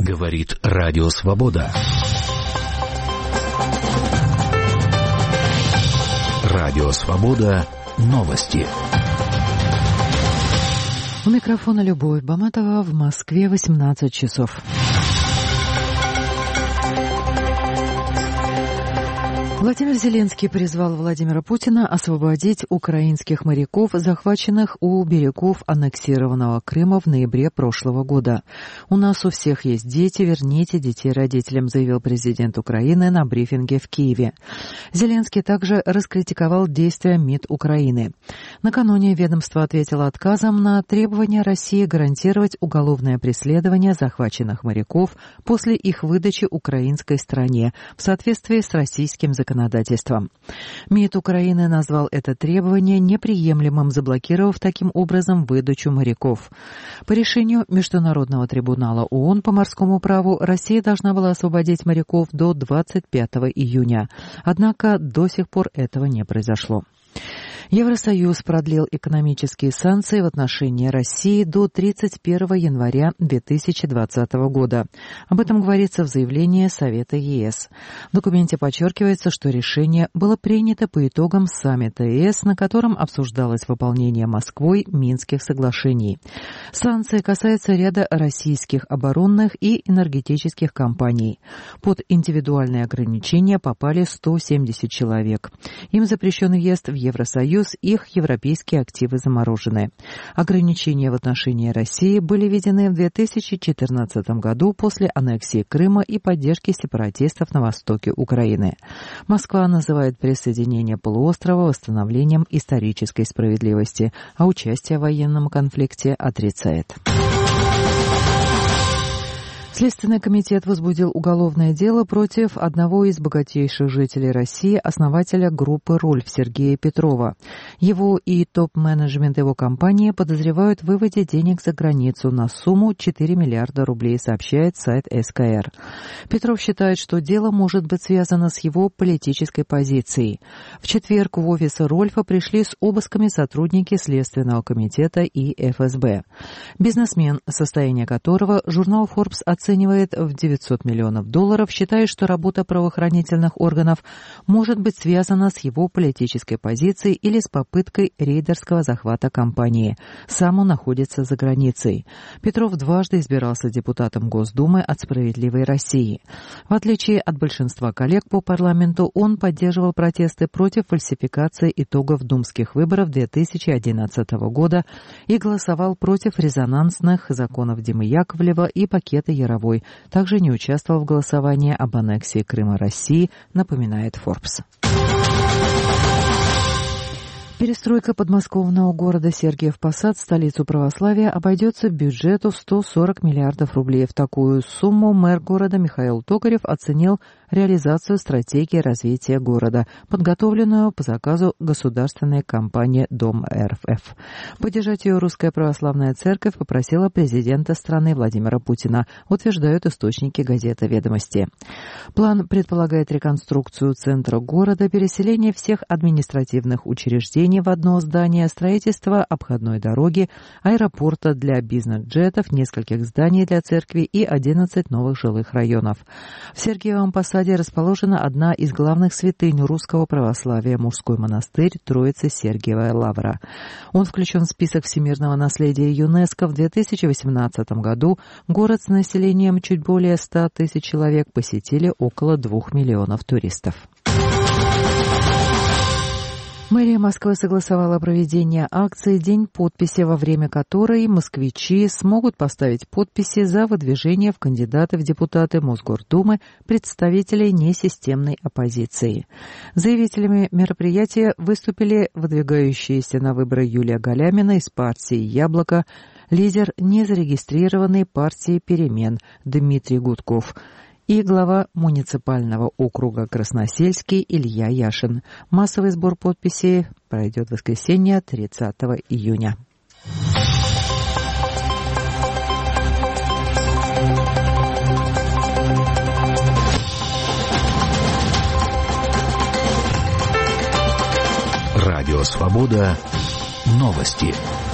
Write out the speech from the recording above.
Говорит Радио Свобода. Радио Свобода. Новости. У микрофона Любовь Баматова, в Москве 18 часов. Владимир Зеленский призвал Владимира Путина освободить украинских моряков, захваченных у берегов аннексированного Крыма в ноябре прошлого года. «У нас у всех есть дети, верните детей родителям», заявил президент Украины на брифинге в Киеве. Зеленский также раскритиковал действия МИД Украины. Накануне ведомство ответило отказом на требование России гарантировать уголовное преследование захваченных моряков после их выдачи украинской стороне в соответствии с российским законодательством. МИД Украины назвал это требование неприемлемым, заблокировав таким образом выдачу моряков. По решению Международного трибунала ООН по морскому праву Россия должна была освободить моряков до 25 июня. Однако до сих пор этого не произошло. Евросоюз продлил экономические санкции в отношении России до 31 января 2020 года. Об этом говорится в заявлении Совета ЕС. В документе подчеркивается, что решение было принято по итогам саммита ЕС, на котором обсуждалось выполнение Москвой Минских соглашений. Санкции касаются ряда российских оборонных и энергетических компаний. Под индивидуальные ограничения попали 170 человек. Им запрещен въезд в Евросоюз, их европейские активы заморожены. Ограничения в отношении России были введены в 2014 году после аннексии Крыма и поддержки сепаратистов на востоке Украины. Москва называет присоединение полуострова восстановлением исторической справедливости, а участие в военном конфликте отрицает. Следственный комитет возбудил уголовное дело против одного из богатейших жителей России, основателя группы «Рольф» Сергея Петрова. Его и топ-менеджмент его компании подозревают в выводе денег за границу на сумму 4 миллиарда рублей, сообщает сайт СКР. Петров считает, что дело может быть связано с его политической позицией. В четверг в офис Рольфа пришли с обысками сотрудники Следственного комитета и ФСБ. Бизнесмен, состояние которого журнал Forbes оценивает в $900 миллионов, считая, что работа правоохранительных органов может быть связана с его политической позицией или с попыткой рейдерского захвата компании. Сам он находится за границей. Петров дважды избирался депутатом Госдумы от «Справедливой России». В отличие от большинства коллег по парламенту, он поддерживал протесты против фальсификации итогов думских выборов 2011 года и голосовал против резонансных законов Димы Яковлева и пакета Яровой. Также не участвовал в голосовании об аннексии Крыма России, напоминает Forbes. Перестройка подмосковного города Сергиев-Посад, столицу православия, обойдется бюджету 140 миллиардов рублей. В такую сумму мэр города Михаил Токарев оценил реализацию стратегии развития города, подготовленную по заказу государственной компании Дом РФ. Поддержать ее Русская Православная Церковь попросила президента страны Владимира Путина, утверждают источники газеты «Ведомости». План предполагает реконструкцию центра города, переселение всех административных учреждений в одно здание, строительство обходной дороги, аэропорта для бизнес-джетов, нескольких зданий для церкви и 11 новых жилых районов. В Сергиевом Посаде расположена одна из главных святынь русского православия – мужской монастырь Троицы-Сергиевая Лавра. Он включен в список всемирного наследия ЮНЕСКО. В 2018 году город с населением чуть более 100 тысяч человек посетили около 2 миллионов туристов. Мэрия Москвы согласовала проведение акции «День подписи», во время которой москвичи смогут поставить подписи за выдвижение в кандидаты в депутаты Мосгордумы представителей несистемной оппозиции. Заявителями мероприятия выступили выдвигающиеся на выборы Юлия Галямина из партии «Яблоко», лидер незарегистрированной партии «Перемен» Дмитрий Гудков и глава муниципального округа Красносельский Илья Яшин. Массовый сбор подписей пройдет в воскресенье 30 июня. Радио Свобода. Новости.